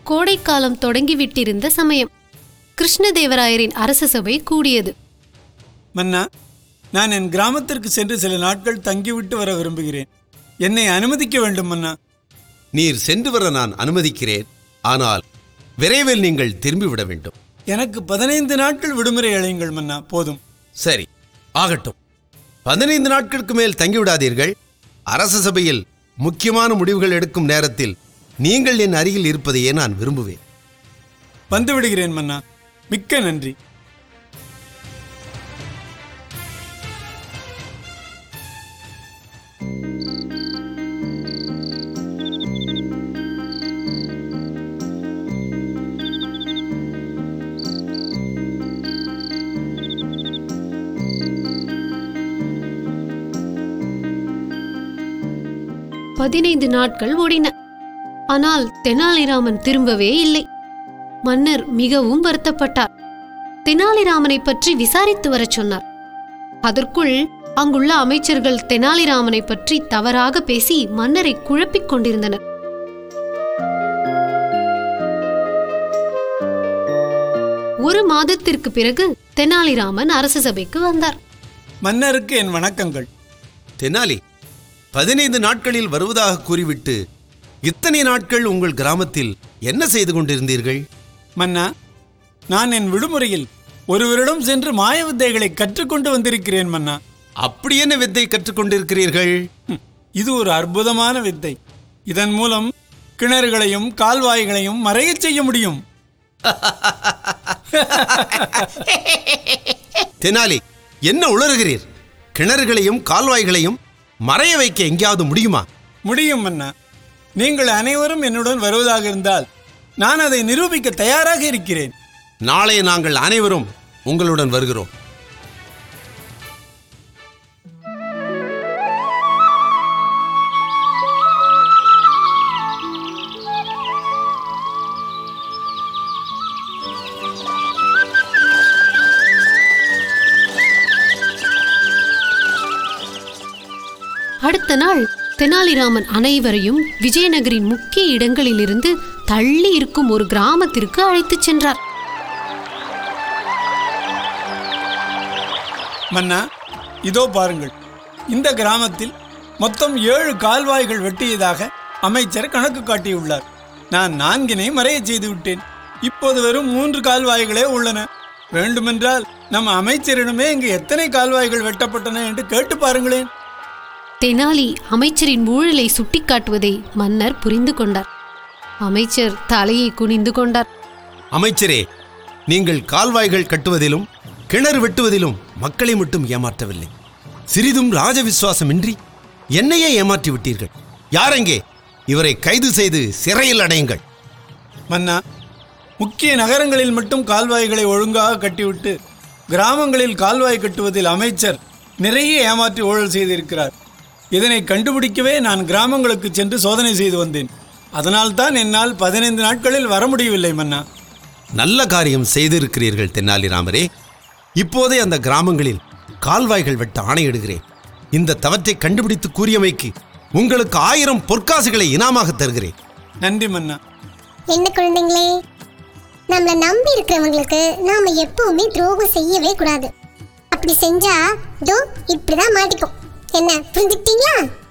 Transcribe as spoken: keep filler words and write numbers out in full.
கோடைக்காலம் தொடங்கிவிட்டிருந்த சமயம். கிருஷ்ணதேவராயரின் அரச சபை கூடியது. மன்னா, நான் என் கிராமத்திற்கு சென்று சில நாட்கள் தங்கிவிட்டு வர விரும்புகிறேன். என்னை அனுமதிக்க வேண்டும் மன்னா. நீர் சென்று வர நான் அனுமதிக்கிறேன். ஆனால் விரைவில் நீங்கள் திரும்பிவிட வேண்டும். எனக்கு பதினைந்து நாட்கள் விடுமுறை அழையுங்கள் மன்னா, போதும். சரி, ஆகட்டும். பதினைந்து நாட்களுக்கு மேல் தங்கிவிடாதீர்கள். அரச சபையில் முக்கியமான முடிவுகள் எடுக்கும் நேரத்தில் நீங்கள் என் அருகில் இருப்பதையே நான் விரும்புவேன். வந்து விடுகிறேன் மன்னா. மிக்க நன்றி. பதினைந்து நாட்கள் ஓடின. ஆனால் தெனாலிராமன் திரும்பவே இல்லை. மன்னர் மிகவும் வருத்தப்பட்டார். தெனாலிராமனை பற்றி விசாரித்து வரச் சொன்னார். அதற்குள் அங்குள்ள அமைச்சர்கள் தெனாலிராமனை பற்றி தவறாக பேசி மன்னரை குழப்பிக் கொண்டிருந்தனர். ஒரு மாதத்திற்கு பிறகு தெனாலிராமன் அரச சபைக்கு வந்தார். மன்னருக்கு என் வணக்கங்கள். தெனாலி, பதினைந்து நாட்களில் வருவதாக கூறிவிட்டு இத்தனை நாட்கள் உங்கள் கிராமத்தில் என்ன செய்து கொண்டிருந்தீர்கள்? மன்னா, நான் என் விடுமுறையில் ஒருவரிடம் சென்று மாய வித்தைகளை கற்றுக்கொண்டு வந்திருக்கிறேன் மன்னா. அப்படி என்ன வித்தை கற்றுக்கொண்டிருக்கிறீர்கள்? இது ஒரு அற்புதமான வித்தை. இதன் மூலம் கிணறுகளையும் கால்வாய்களையும் மறைய செய்ய முடியும். தெனாலி, என்ன உளறுகிறீர்? கிணறுகளையும் கால்வாய்களையும் மறைய வைக்க எங்கேயாவது முடியுமா? முடியும் மன்னா. நீங்கள் அனைவரும் என்னுடன் வருவதாக இருந்தால் நான் அதை நிரூபிக்க தயாராக இருக்கிறேன். நாளை நாங்கள் அனைவரும் உங்களுடன் வருகிறோம். அடுத்த நாள் தெனாலிராமன் அனைவரையும் விஜயநகரின் முக்கிய இடங்களிலிருந்து தள்ளி இருக்கும் ஒரு கிராமத்திற்கு அழைத்துச் சென்றார். மன்னா, இதோ பாருங்கள். இந்த கிராமத்தில் மொத்தம் ஏழு கால்வாய்கள் வெட்டியதாக அமைச்சர் கணக்கு காட்டியுள்ளார். நான் நான்கினை மறைய செய்து விட்டேன். இப்போது வெறும் மூன்று கால்வாய்களே உள்ளன. வேண்டுமென்றால் நம் அமைச்சரிடமே இங்கு எத்தனை கால்வாய்கள் வெட்டப்பட்டன என்று கேட்டு பாருங்களேன். தெனாலி அமைச்சரின் ஊழலை சுட்டிக்காட்டுவதை மன்னர் புரிந்து கொண்டார். அமைச்சர் தலையை குனிந்து கொண்டார். அமைச்சரே, நீங்கள் கால்வாய்கள் கட்டுவதிலும் கிணறு வெட்டுவதிலும் மக்களை மட்டும் ஏமாற்றவில்லை, சிறிதும் ராஜ விசுவாசமின்றி என்னையே ஏமாற்றி விட்டீர்கள். யாரெங்கே? இவரை கைது செய்து சிறையில் அடையுங்கள். மன்னா, முக்கிய நகரங்களில் மட்டும் கால்வாய்களை ஒழுங்காக கட்டிவிட்டு கிராமங்களில் கால்வாய் கட்டுவதில் அமைச்சர் நிறைய ஏமாற்றி ஊழல் செய்திருக்கிறார். இதனை கண்டுபிடிக்கவே நான் கிராமங்களுக்கு சென்று சோதனை செய்து வந்தேன். அதனால்தான் என்னால் பதினைந்து நாட்களில் வர முடியவில்லை மன்னா. நல்ல காரியம் செய்திருக்கிறீர்கள் தெனாலிராமரே. இப்போதே அந்த கிராமங்களில் கால்வாய்கள் வெட்ட ஆணையிடுகிறேன். இந்த தவற்றை கண்டுபிடித்து கூறியமைக்கு உங்களுக்கு ஆயிரம் பொற்காசுகளை இனாமாக தருகிறேன். நன்றி மன்னா. என்ன குழந்தைங்களே, நம்மளை நம்பி இருக்கிறவங்களுக்கு நாம எப்பவுமே துரோகம் செய்யவே கூடாது. அப்படி செஞ்சா தோ இப்படிதான் மாட்டிக்கும். என்ன புரிஞ்சுக்கிட்டீங்களா?